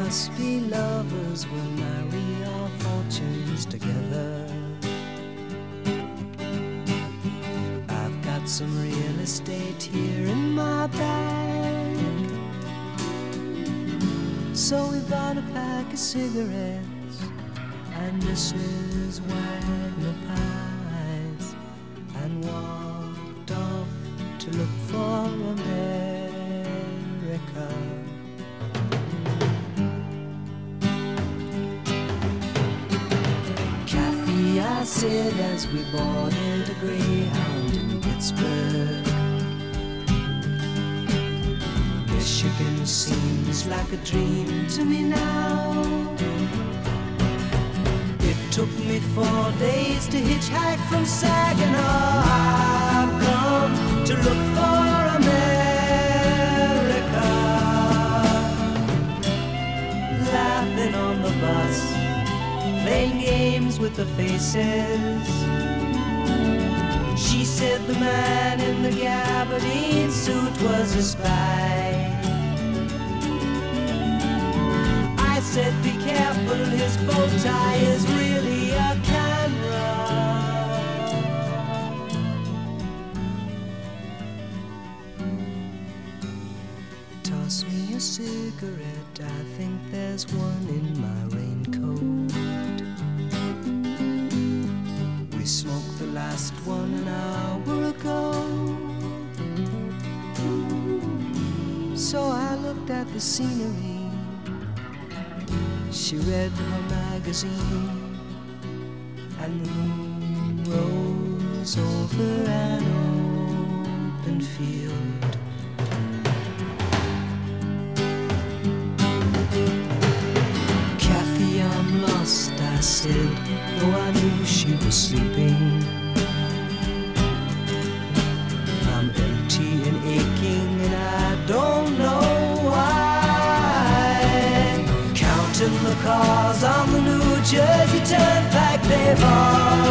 must be lovers, we'll marry our fortunes together. I've got some real estate here in my bag, so we bought a pack of cigarettes and Mrs. Wagner pies and walked off to look for America. Kathy, I said as we boarded a Greyhound in Pittsburgh, Michigan seems like a dream to me now. It took me 4 days to hitchhike from Saginaw. I've come to look for America. Laughing on the bus, playing games with the faces. She said the man in the gabardine suit was a spy. I said be careful, his bow tie is really a camera. Toss me a cigarette, I think there's one in my raincoat. We smoked the last one an hour ago. So I looked at the scenery. She read her magazine, and the moon rose over an open field. Kathy, I'm lost, I said, though I knew she was sleeping. I'm empty and aching, and I don't know why. Counting the cars on the New Jersey Turnpike, they've all